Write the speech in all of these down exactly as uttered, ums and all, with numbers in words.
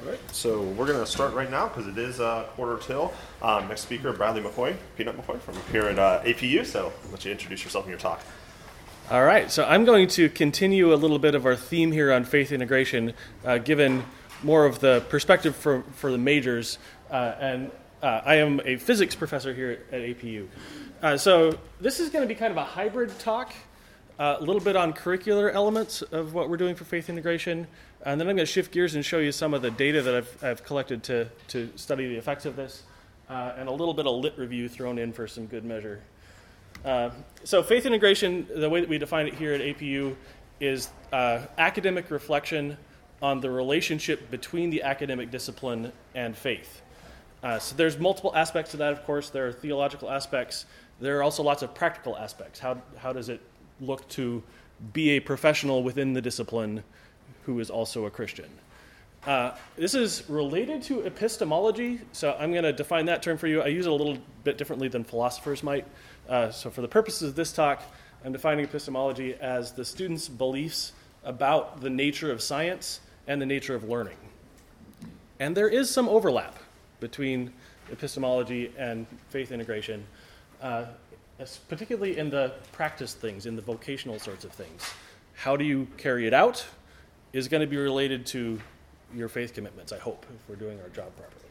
All right, so we're going to start right now because it is uh, quarter till. Um, next speaker, Bradley McCoy, Peanut McCoy from here at uh, A P U. So I'll let you introduce yourself in your talk. All right, so I'm going to continue a little bit of our theme here on faith integration, uh, given more of the perspective for, for the majors. Uh, and uh, I am a physics professor here at A P U. Uh, so this is going to be kind of a hybrid talk, uh, a little bit on curricular elements of what we're doing for faith integration. And then I'm going to shift gears and show you some of the data that I've, I've collected to, to study the effects of this, uh, and a little bit of lit review thrown in for some good measure. Uh, so faith integration, the way that we define it here at A P U, is uh, academic reflection on the relationship between the academic discipline and faith. Uh, so there's multiple aspects to that, of course. There are theological aspects. There are also lots of practical aspects. How, how does it look to be a professional within the discipline who is also a Christian? Uh, this is related to epistemology, so I'm going to define that term for you. I use it a little bit differently than philosophers might. Uh, so for the purposes of this talk, I'm defining epistemology as the student's beliefs about the nature of science and the nature of learning. And there is some overlap between epistemology and faith integration, uh, particularly in the practice things, in the vocational sorts of things. How do you carry it out is going to be related to your faith commitments, I hope, if we're doing our job properly.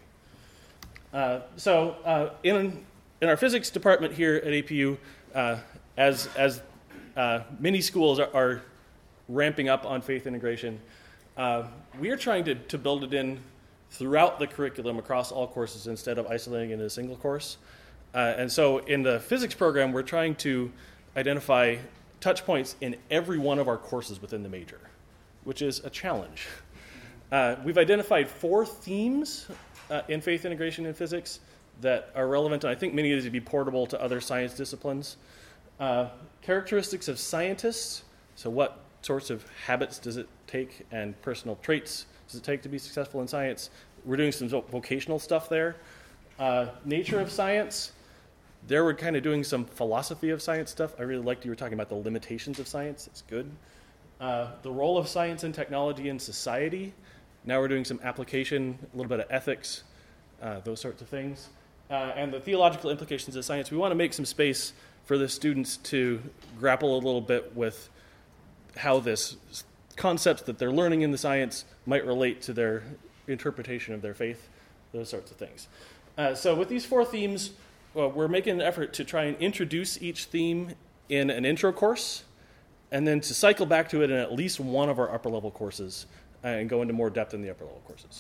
Uh, so uh, in in our physics department here at A P U, uh, as as uh, many schools are, are ramping up on faith integration, uh, we are trying to, to build it in throughout the curriculum across all courses instead of isolating it in a single course. Uh, and so in the physics program, we're trying to identify touch points in every one of our courses within the major, which is a challenge. Uh, we've identified four themes uh, in faith integration in physics that are relevant, and I think many of these would be portable to other science disciplines. Uh, characteristics of scientists, so what sorts of habits does it take and personal traits does it take to be successful in science? We're doing some vocational stuff there. Uh, nature of science, there we're kind of doing some philosophy of science stuff. I really liked you were talking about the limitations of science. It's good. Uh, the role of science and technology in society. Now we're doing some application, a little bit of ethics, uh, those sorts of things. Uh, and the theological implications of science. We want to make some space for the students to grapple a little bit with how this concepts that they're learning in the science might relate to their interpretation of their faith, those sorts of things. Uh, so with these four themes, well, we're making an effort to try and introduce each theme in an intro course, and then to cycle back to it in at least one of our upper-level courses and go into more depth in the upper-level courses.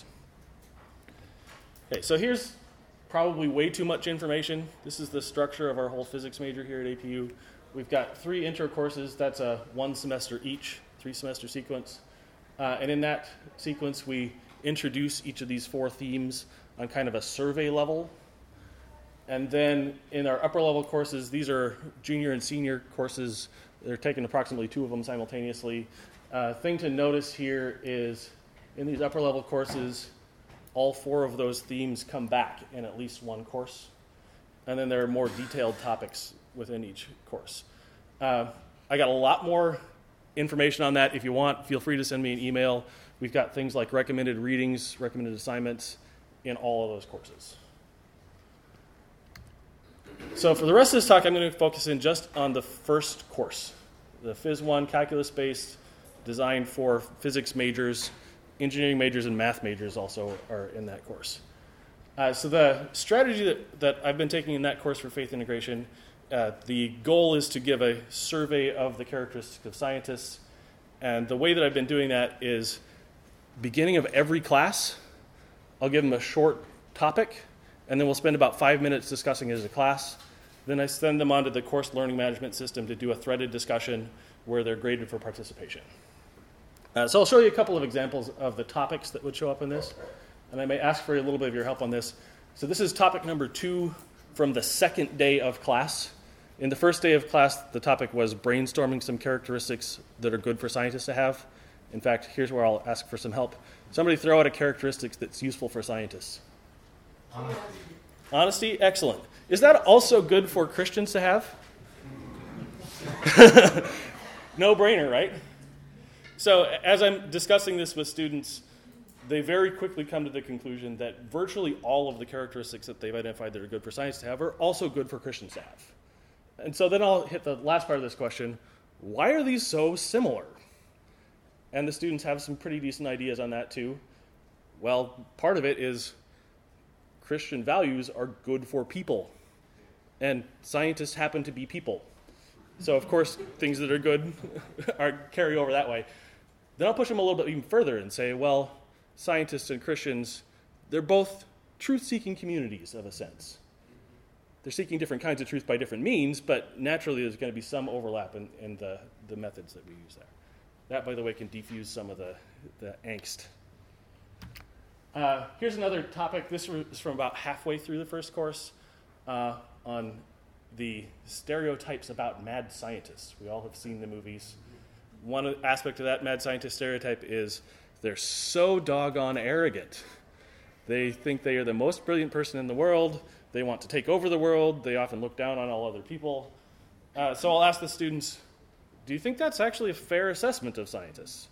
Okay, so here's probably way too much information. This is the structure of our whole physics major here at A P U. We've got three intro courses. That's a one semester each, three-semester sequence. Uh, and in that sequence, we introduce each of these four themes on kind of a survey level. And then in our upper-level courses, these are junior and senior courses. They're taking approximately two of them simultaneously. Uh, thing to notice here is in these upper-level courses, all four of those themes come back in at least one course. And then there are more detailed topics within each course. Uh, I got a lot more information on that. If you want, feel free to send me an email. We've got things like recommended readings, recommended assignments in all of those courses. So for the rest of this talk, I'm going to focus in just on the first course, the Phys one calculus-based, designed for physics majors. Engineering majors and math majors also are in that course. Uh, so the strategy that, that I've been taking in that course for faith integration, uh, the goal is to give a survey of the characteristics of scientists. And the way that I've been doing that is beginning of every class, I'll give them a short topic, and then we'll spend about five minutes discussing it as a class. Then I send them onto the course learning management system to do a threaded discussion where they're graded for participation. Uh, so I'll show you a couple of examples of the topics that would show up in this, and I may ask for a little bit of your help on this. So this is topic number two from the second day of class. In the first day of class, the topic was brainstorming some characteristics that are good for scientists to have. In fact, here's where I'll ask for some help. Somebody throw out a characteristic that's useful for scientists. Honesty. Honesty? Excellent. Is that also good for Christians to have? No brainer, right? So as I'm discussing this with students, they very quickly come to the conclusion that virtually all of the characteristics that they've identified that are good for science to have are also good for Christians to have. And so then I'll hit the last part of this question. Why are these so similar? And the students have some pretty decent ideas on that too. Well, part of it is Christian values are good for people. And scientists happen to be people. So of course, things that are good are carry over that way. Then I'll push them a little bit even further and say, well, scientists and Christians, they're both truth-seeking communities of a sense. They're seeking different kinds of truth by different means, but naturally there's going to be some overlap in, in the, the methods that we use there. That, by the way, can defuse some of the, the angst. Uh, here's another topic. This is from about halfway through the first course uh, on the stereotypes about mad scientists. We all have seen the movies. One aspect of that mad scientist stereotype is they're so doggone arrogant. They think they are the most brilliant person in the world. They want to take over the world. They often look down on all other people. Uh, so I'll ask the students, do you think that's actually a fair assessment of scientists?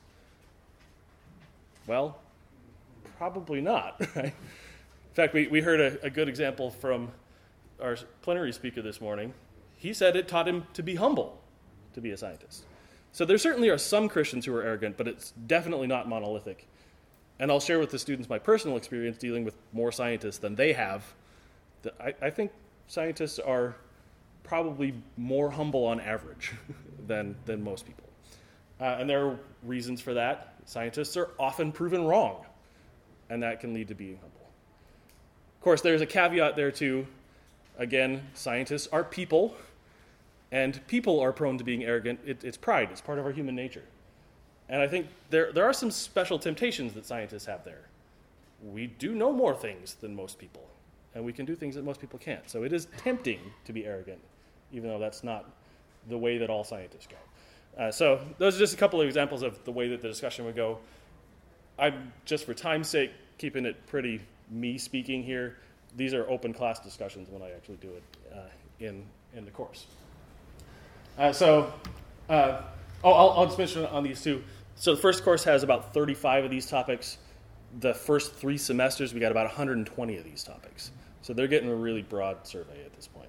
Well, probably not. Right? In fact, we, we heard a, a good example from our plenary speaker this morning. He said it taught him to be humble, to be a scientist. So there certainly are some Christians who are arrogant, but it's definitely not monolithic. And I'll share with the students my personal experience dealing with more scientists than they have. I, I think scientists are probably more humble on average than, than most people. Uh, and there are reasons for that. Scientists are often proven wrong, and that can lead to being humble. Of course, there's a caveat there too. Again, scientists are people, and people are prone to being arrogant. It, it's pride. It's part of our human nature. And I think there, there are some special temptations that scientists have there. We do know more things than most people, and we can do things that most people can't. So it is tempting to be arrogant, even though that's not the way that all scientists go. Uh, so those are just a couple of examples of the way that the discussion would go. I'm, just for time's sake, keeping it pretty me speaking here. These are open class discussions when I actually do it uh, in, in the course. Uh, so, uh, oh, I'll, I'll just mention on these two. So the first course has about thirty-five of these topics. The first three semesters, we got about one hundred twenty of these topics. So they're getting a really broad survey at this point.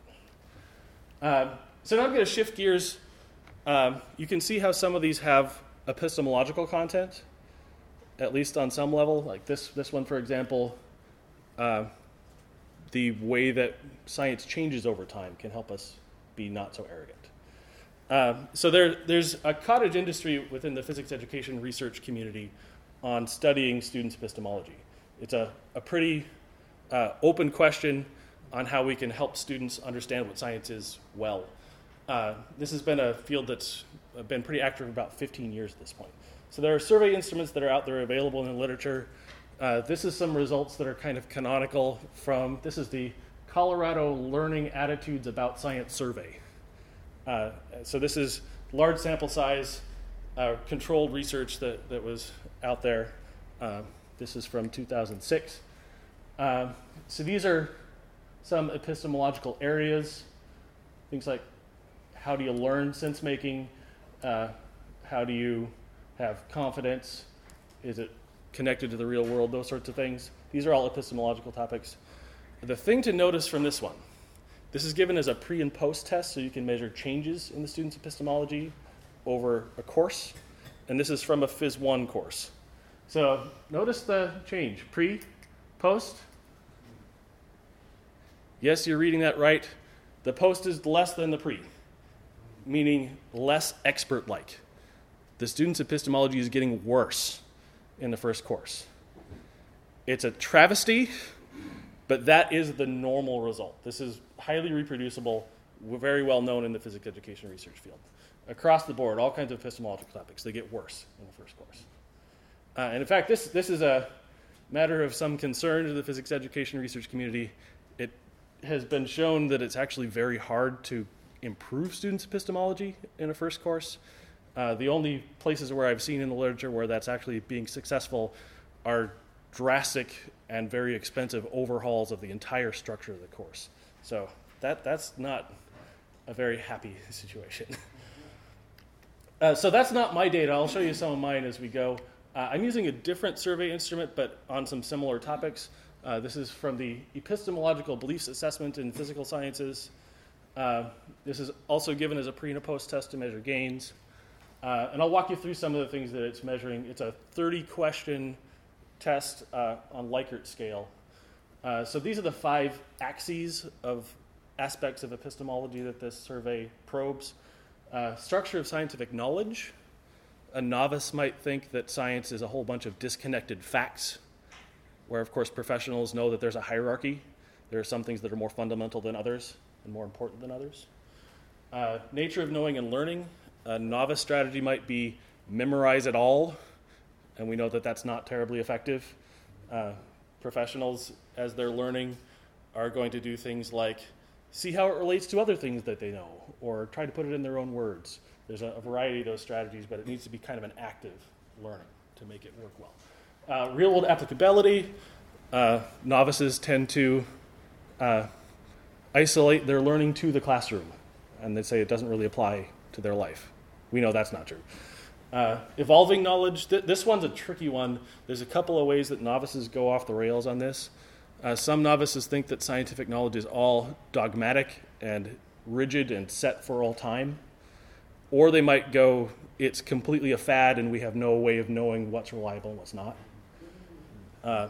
Uh, so now I'm going to shift gears. Um, you can see how some of these have epistemological content, at least on some level. Like this, this one, for example, uh, the way that science changes over time can help us be not so arrogant. Uh, so there, there's a cottage industry within the physics education research community on studying students' epistemology. It's a, a pretty uh, open question on how we can help students understand what science is well. Uh, this has been a field that's been pretty active for about fifteen years at this point. So there are survey instruments that are out there available in the literature. Uh, this is some results that are kind of canonical from, this is the Colorado Learning Attitudes About Science Survey. Uh, so this is large sample size, uh, controlled research that, that was out there. Uh, this is from two thousand six. Uh, so these are some epistemological areas, things like how do you learn sense making, uh, how do you have confidence, is it connected to the real world, those sorts of things. These are all epistemological topics. The thing to notice from this one, this is given as a pre and post test, so you can measure changes in the student's epistemology over a course. And this is from a Phys one course. So notice the change, pre, post. Yes, you're reading that right. The post is less than the pre, meaning less expert-like. The student's epistemology is getting worse in the first course. It's a travesty, but that is the normal result. This is highly reproducible, very well known in the physics education research field. Across the board, all kinds of epistemological topics, they get worse in the first course. Uh, and in fact, this, this is a matter of some concern to the physics education research community. It has been shown that it's actually very hard to improve students' epistemology in a first course. Uh, the only places where I've seen in the literature where that's actually being successful are drastic and very expensive overhauls of the entire structure of the course. So that that's not a very happy situation. uh, so that's not my data. I'll show you some of mine as we go. Uh, I'm using a different survey instrument, but on some similar topics. Uh, this is from the Epistemological Beliefs Assessment in Physical Sciences. Uh, this is also given as a pre and a post test to measure gains. Uh, and I'll walk you through some of the things that it's measuring. It's a thirty question test uh, on Likert scale. Uh, so these are the five axes of aspects of epistemology that this survey probes. Uh, structure of scientific knowledge. A novice might think that science is a whole bunch of disconnected facts, where, of course, professionals know that there's a hierarchy. There are some things that are more fundamental than others and more important than others. Uh, nature of knowing and learning. A novice strategy might be memorize it all, and we know that that's not terribly effective. Uh, professionals, as they're learning, are going to do things like see how it relates to other things that they know, or try to put it in their own words. There's a, a variety of those strategies, but it needs to be kind of an active learning to make it work well. Uh, real-world applicability. Uh, novices tend to uh, isolate their learning to the classroom, and they say it doesn't really apply to their life. We know that's not true. Uh, evolving knowledge. Th- this one's a tricky one. There's a couple of ways that novices go off the rails on this. Uh, some novices think that scientific knowledge is all dogmatic and rigid and set for all time. Or they might go, it's completely a fad and we have no way of knowing what's reliable and what's not. Uh,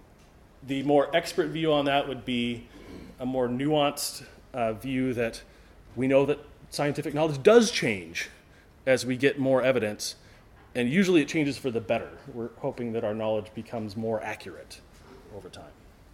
the more expert view on that would be a more nuanced uh, view that we know that scientific knowledge does change as we get more evidence, and usually it changes for the better. We're hoping that our knowledge becomes more accurate over time.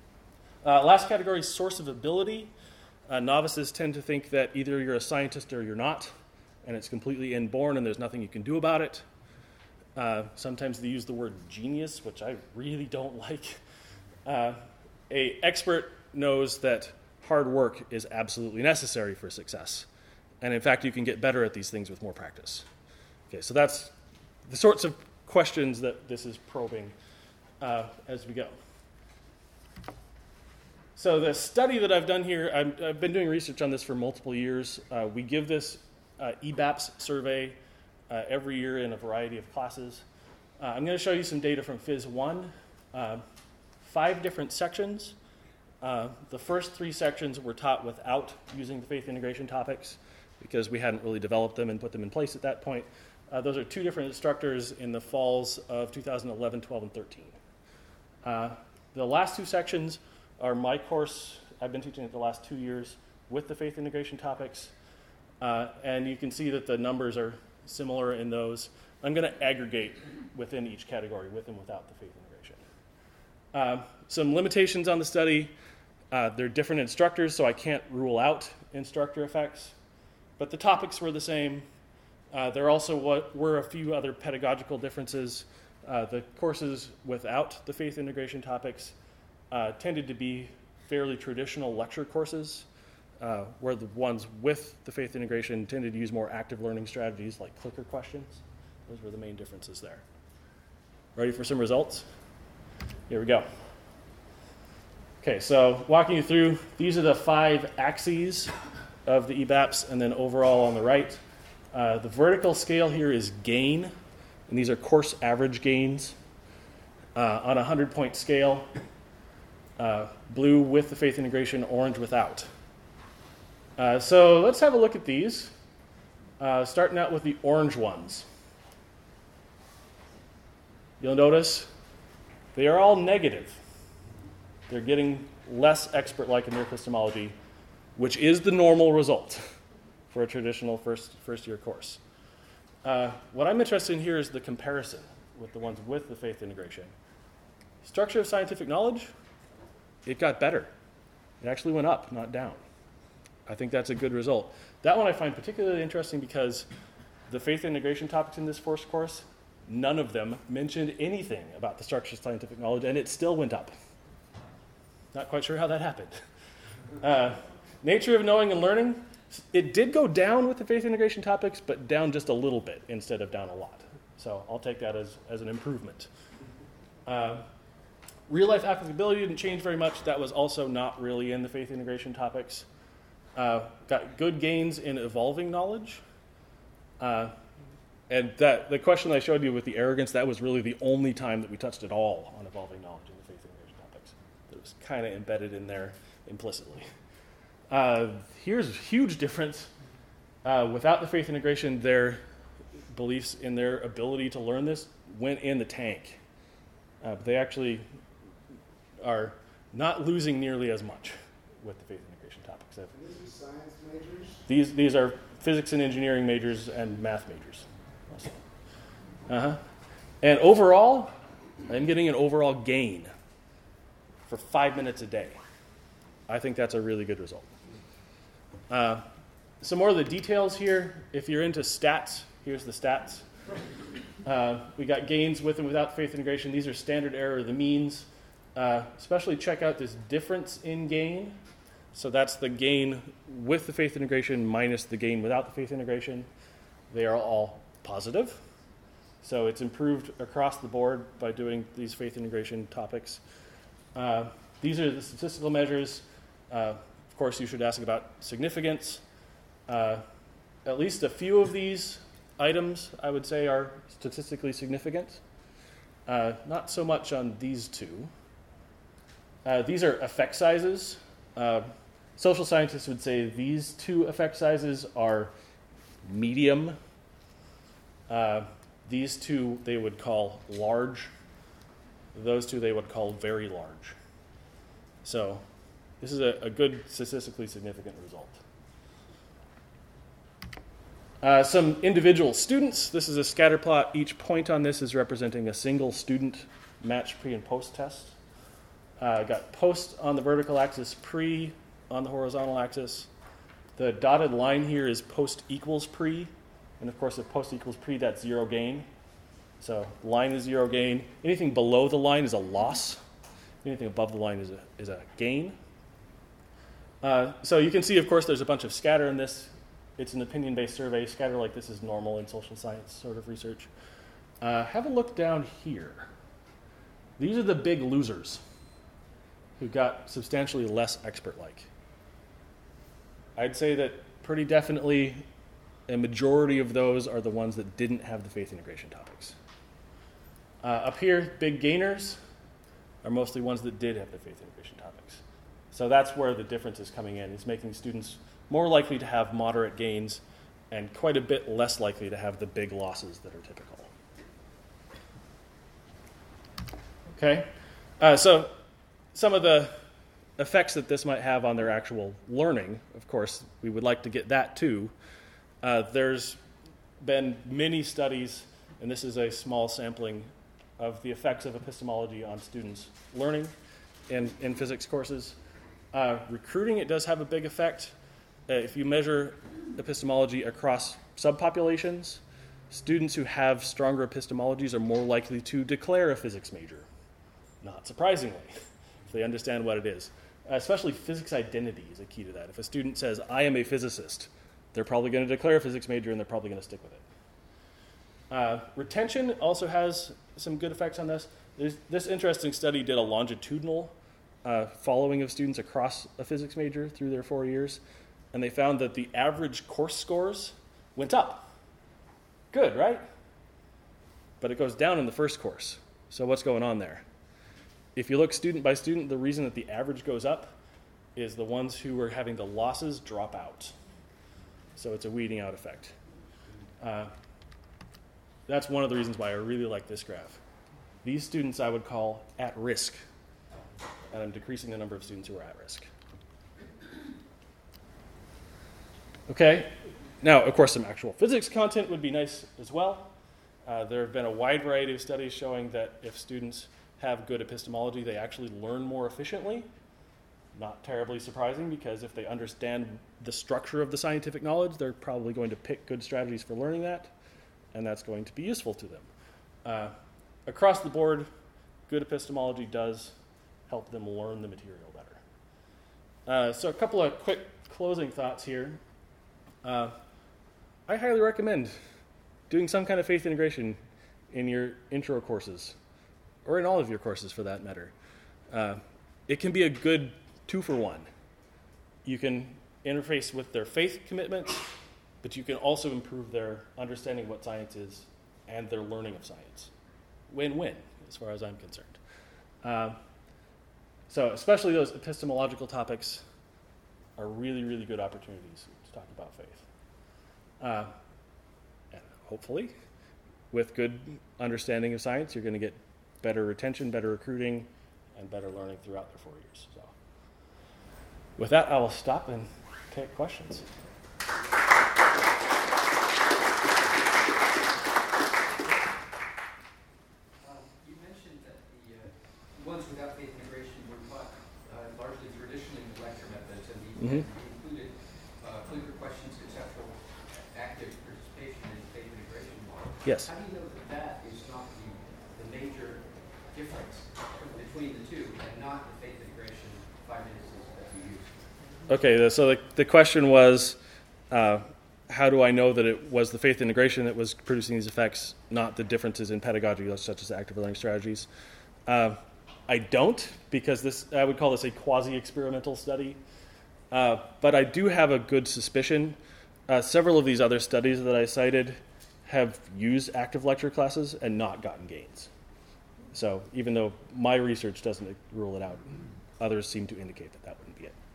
Uh, last category, source of ability. Uh, novices tend to think that either you're a scientist or you're not, and it's completely inborn and there's nothing you can do about it. Uh, sometimes they use the word genius, which I really don't like. Uh, a expert knows that hard work is absolutely necessary for success. And in fact, you can get better at these things with more practice. Okay, so that's the sorts of questions that this is probing uh, as we go. So the study that I've done here, I'm, I've been doing research on this for multiple years. Uh, we give this uh, E BAPS survey uh, every year in a variety of classes. Uh, I'm going to show you some data from Phys one. Uh, five different sections. Uh, the first three sections were taught without using the faith integration topics, because we hadn't really developed them and put them in place at that point. Uh, those are two different instructors in the falls of two thousand eleven, twelve, and thirteen. Uh, the last two sections are my course. I've been teaching it the last two years with the faith integration topics. Uh, and you can see that the numbers are similar in those. I'm going to aggregate within each category, with and without the faith integration. Uh, some limitations on the study. Uh, they're different instructors, so I can't rule out instructor effects. But the topics were the same. Uh, there also what were a few other pedagogical differences. Uh, the courses without the faith integration topics uh, tended to be fairly traditional lecture courses, uh, where the ones with the faith integration tended to use more active learning strategies like clicker questions. Those were the main differences there. Ready for some results? Here we go. Okay, so walking you through, these are the five axes of the E BAPS, and then overall on the right. Uh, the vertical scale here is gain, and these are course average gains uh, on a hundred-point scale. Uh, blue with the faith integration, orange without. Uh, so let's have a look at these, uh, starting out with the orange ones. You'll notice they are all negative. They're getting less expert-like in their epistemology, which is the normal result for a traditional first, first-year course. Uh, what I'm interested in here is the comparison with the ones with the faith integration. Structure of scientific knowledge, it got better. It actually went up, not down. I think that's a good result. That one I find particularly interesting because the faith integration topics in this first course, none of them mentioned anything about the structure of scientific knowledge, and it still went up. Not quite sure how that happened. Uh, nature of knowing and learning, it did go down with the faith integration topics, but down just a little bit instead of down a lot. So I'll take that as, as an improvement. Uh, real-life applicability didn't change very much. That was also not really in the faith integration topics. Uh, got good gains in evolving knowledge. Uh, and that the question I showed you with the arrogance, that was really the only time that we touched at all on evolving knowledge in the faith integration topics. It was kind of embedded in there implicitly. Uh, here's a huge difference. Uh, without the faith integration, their beliefs in their ability to learn this went in the tank. Uh, but they actually are not losing nearly as much with the faith integration topics. These are science majors? These, these are physics and engineering majors and math majors. Uh-huh. And overall, I'm getting an overall gain for five minutes a day. I think that's a really good result. Uh, some more of the details here. If you're into stats, here's the stats. Uh, we got gains with and without faith integration. These are standard error, the means. Uh, especially check out this difference in gain. So that's the gain with the faith integration minus the gain without the faith integration. They are all positive. So it's improved across the board by doing these faith integration topics. Uh, these are the statistical measures. Uh, of course, you should ask about significance. Uh, at least a few of these items, I would say, are statistically significant. Uh, not so much on these two. Uh, these are effect sizes. Uh, social scientists would say these two effect sizes are medium. Uh, these two they would call large. Those two they would call very large. So this is a, a good statistically significant result. Uh, some individual students. This is a scatter plot. Each point on this is representing a single student match pre and post test. Uh, got post on the vertical axis, pre on the horizontal axis. The dotted line here is post equals pre. And of course, if post equals pre, that's zero gain. So line is zero gain. Anything below the line is a loss. Anything above the line is a, is a gain. Uh, so you can see, of course, there's a bunch of scatter in this. It's an opinion-based survey. Scatter like this is normal in social science sort of research. Uh, have a look down here. These are the big losers who got substantially less expert-like. I'd say that pretty definitely a majority of those are the ones that didn't have the faith integration topics. Uh, up here, big gainers are mostly ones that did have the faith integration topics. So that's where the difference is coming in. It's making students more likely to have moderate gains and quite a bit less likely to have the big losses that are typical. Okay, uh, so some of the effects that this might have on their actual learning, of course, we would like to get that too. Uh, there's been many studies, and this is a small sampling of the effects of epistemology on students' learning in, in physics courses. Uh, recruiting, it does have a big effect. Uh, if you measure epistemology across subpopulations, students who have stronger epistemologies are more likely to declare a physics major, not surprisingly, if they understand what it is. Uh, especially physics identity is a key to that. If a student says, I am a physicist, they're probably going to declare a physics major and they're probably going to stick with it. Uh, retention also has some good effects on this. There's, this interesting study did a longitudinal uh, following of students across a physics major through their four years, and they found that the average course scores went up. Good, right? But it goes down in the first course. So what's going on there? If you look student by student, the reason that the average goes up is the ones who are having the losses drop out. So it's a weeding out effect. Uh, that's one of the reasons why I really like this graph. These students I would call at risk, and I'm decreasing the number of students who are at risk. Okay, now, of course, some actual physics content would be nice as well. Uh, there have been a wide variety of studies showing that if students have good epistemology, they actually learn more efficiently. Not terribly surprising, because if they understand the structure of the scientific knowledge, they're probably going to pick good strategies for learning that, and that's going to be useful to them. Uh, across the board, good epistemology does help them learn the material better. Uh, so a couple of quick closing thoughts here. Uh, I highly recommend doing some kind of faith integration in your intro courses, or in all of your courses for that matter. Uh, it can be a good two for one. You can interface with their faith commitments, but you can also improve their understanding of what science is and their learning of science. Win-win, as far as I'm concerned. Uh, so especially those epistemological topics are really, really good opportunities to talk about faith. Uh, and hopefully, with good understanding of science, you're going to get better retention, better recruiting, and better learning throughout their four years. So, with that, I will stop and take questions. Ones without faith integration were taught uh, largely traditionally in the lecture methods, and the, Mm-hmm. included uh, clinical questions, conceptual, active participation in the faith integration model. Yes. How do you know that that is not the, the major difference between the two, and not the faith integration five minutes that you use? Okay, so the, the question was, uh, how do I know that it was the faith integration that was producing these effects, not the differences in pedagogy, such as active learning strategies? Uh, I don't, because this I would call this a quasi-experimental study. Uh, but I do have a good suspicion. Uh, several of these other studies that I cited have used active lecture classes and not gotten gains. So even though my research doesn't rule it out, others seem to indicate that that wouldn't be it.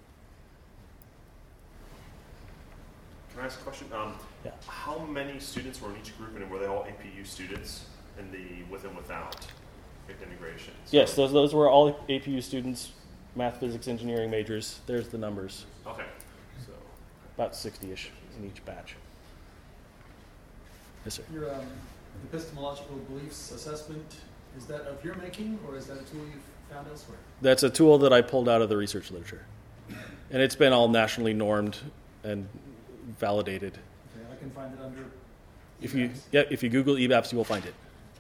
Can I ask a question? Um, Yeah. How many students were in each group, and were they all A P U students in the with and without faith integration? So Yes, those those were all A P U students, math, physics, engineering majors. There's the numbers, Okay. So about sixty-ish in each batch. Yes, sir. Your um, epistemological beliefs assessment, is that of your making, or is that a tool you've found elsewhere? That's a tool that I pulled out of the research literature. And it's been all nationally normed and validated. Okay, I can find it under. If you E BAPS. yeah, if you Google E BAPS, you will find it.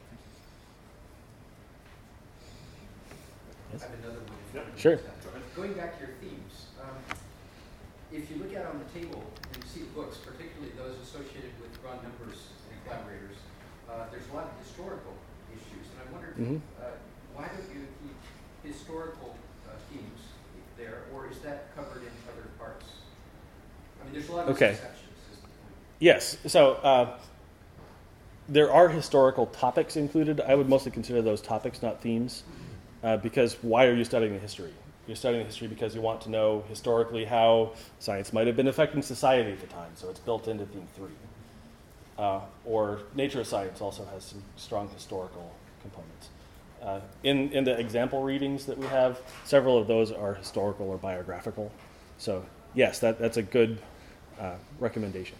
I have another one. Yep. Sure. Go ahead. Going back to your themes, um, if you look out on the table and you see the books, particularly those associated with Ron Numbers and collaborators, uh, there's a lot of historical issues, and I wondered Mhm. uh, why don't you keep historical uh, themes there, or is that covered in other parts? I mean, there's a lot of Okay. misconceptions. Is the point. Yes. So uh, there are historical topics included. I would mostly consider those topics, not themes, uh, because why are you studying the history? You're studying the history because you want to know historically how science might have been affecting society at the time. So it's built into theme three. Uh, or nature of science also has some strong historical components. Uh, in, in the example readings that we have, several of those are historical or biographical. So yes, that, that's a good uh, recommendation.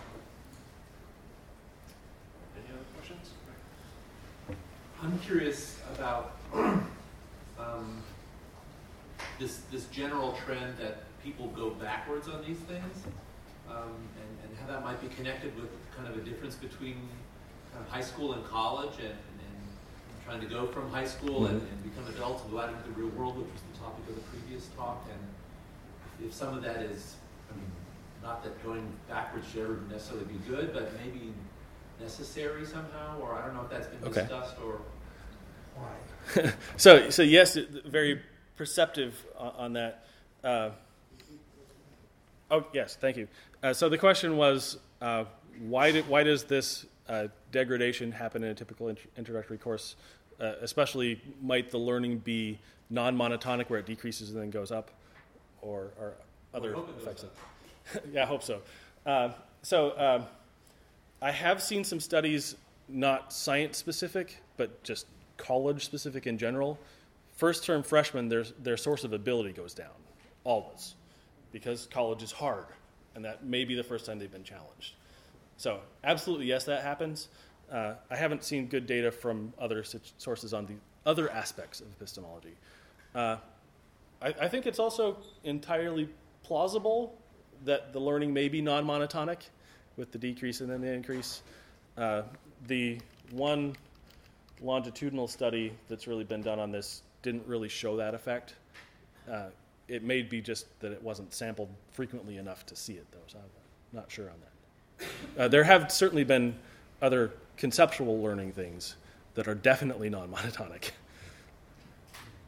Any other questions? I'm curious about um, this this general trend that people go backwards on these things, um, and, and how that might be connected with kind of a difference between kind of high school and college, and, and trying to go from high school Mm-hmm. and, and become adults and go out into the real world, which was the topic of the previous talk. And if some of that is, I mean, not that going backwards should ever necessarily be good, but maybe necessary somehow, or I don't know if that's been Okay. discussed or why. so, so yes, very perceptive on, on that. Uh, oh, yes, thank you. Uh, so the question was, uh, why did why does this uh, degradation happen in a typical int- introductory course? Uh, especially, might the learning be non-monotonic, where it decreases and then goes up, or, or other Well, I hope it goes effects? up. Of, yeah, I hope so. Uh, so um, I have seen some studies, not science-specific, but just college-specific in general. First-term freshmen, their their source of ability goes down, always, because college is hard, and that may be the first time they've been challenged. So absolutely, yes, that happens. Uh, I haven't seen good data from other such sources on the other aspects of epistemology. Uh, I, I think it's also entirely plausible that the learning may be non-monotonic with the decrease and then the increase. Uh, the one longitudinal study that's really been done on this didn't really show that effect. Uh, it may be just that it wasn't sampled frequently enough to see it, though, so I'm not sure on that. Uh, there have certainly been other conceptual learning things that are definitely non-monotonic.